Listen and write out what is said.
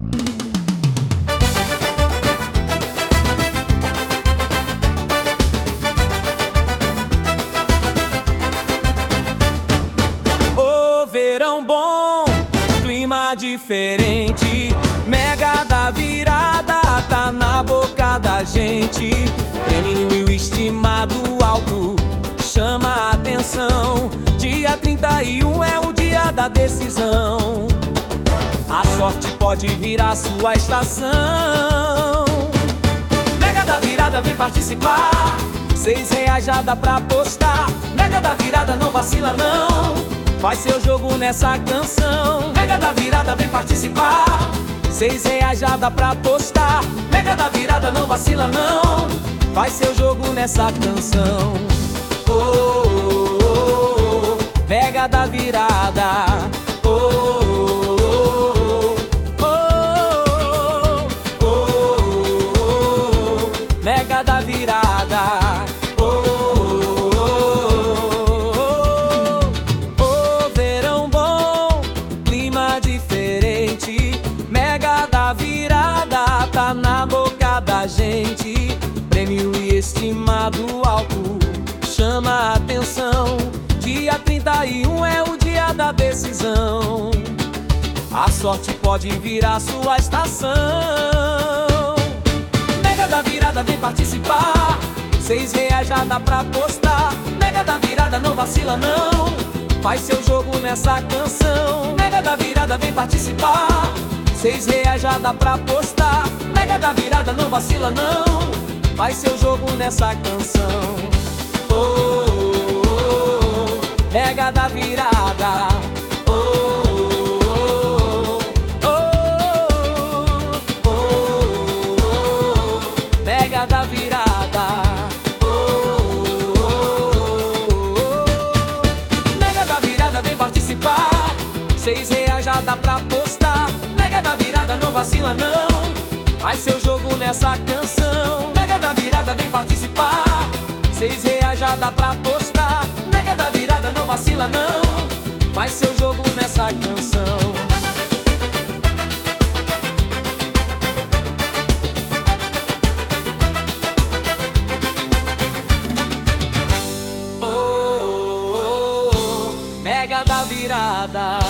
Ô verão bom, clima diferente, Mega da Virada tá na boca da gente. Prêmio estimado alto chama a atenção. Dia 31 é o dia da decisão. A sorte pode virar sua estação. Mega da Virada, vem participar. R$6 já dá pra apostar. Mega da Virada, não vacila não. Faz seu jogo nessa canção. Mega da Virada, vem participar. R$6 já dá pra apostar. Mega da Virada, não vacila não. Faz seu jogo nessa canção. Oh, oh, oh, oh. Mega da Virada. Oh, oh, oh, oh, oh, oh, oh. Mega da Virada. Mega da Virada tá na boca da gente. Prêmio estimado alto chama a atenção. Dia 31 é o dia da decisão. A sorte pode virar sua estação. Mega da Virada, vem participar. R$6 já dá pra apostar. Mega da Virada, não vacila não. Faz seu jogo nessa canção. Mega da Virada, vem participar. R$6 já dá pra apostar. Mega da Virada, não vacila não. Faz seu jogo nessa canção. Oh, oh, oh, oh. Mega da Virada. Oh, oh, oh, oh, oh, oh. Mega da Virada. Oh, oh, oh, oh. Mega da Virada, vem participar. R$6 já dá pra apostar. Mega da Virada, não vacila não. Faz seu jogo nessa canção. Mega da Virada, vem participar. R$6 já dá pra apostar. Mega da Virada, não vacila não. Faz seu jogo nessa canção. Oh, oh, oh, oh. Mega da Virada.